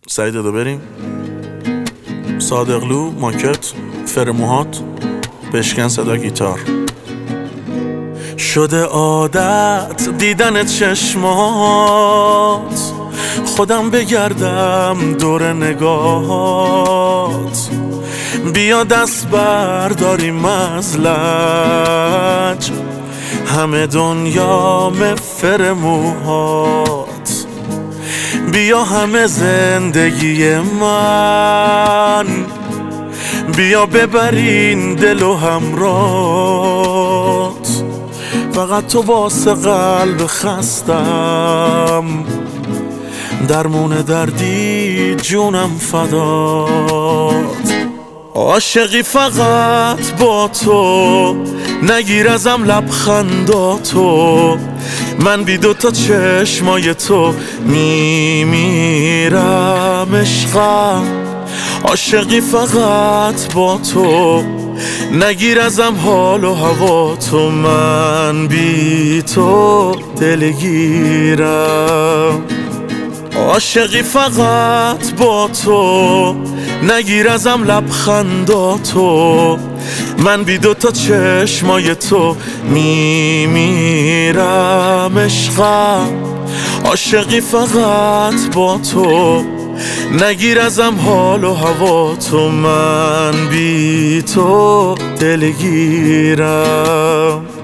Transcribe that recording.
سعید دادا بریم صادقلو ماکت فرموهات بشکن صدا گیتار. شده عادت دیدن چشمات، خودم بگردم دور نگاهات. بیا دست برداریم از لج، همه دنیا مفر موهات. بیا همه زندگی من، بیا ببرین دل و همرات. فقط تو واسه قلب خستم، درمون دردی جونم فدات. عاشقی فقط با تو، نگیر ازم لبخنداتو. من بی دوتا چشمای تو میمیرم عشقم. عاشقی فقط با تو، نگیر ازم حال و هوا تو. من بی تو دلگیرم. عاشقی فقط با تو، نگیر ازم لبخنداتو. من بی دوتا چشمای تو میمیرم عشقم. عاشقی فقط با تو، نگیر ازم حال و هوا تو. من بی تو دلگیرم.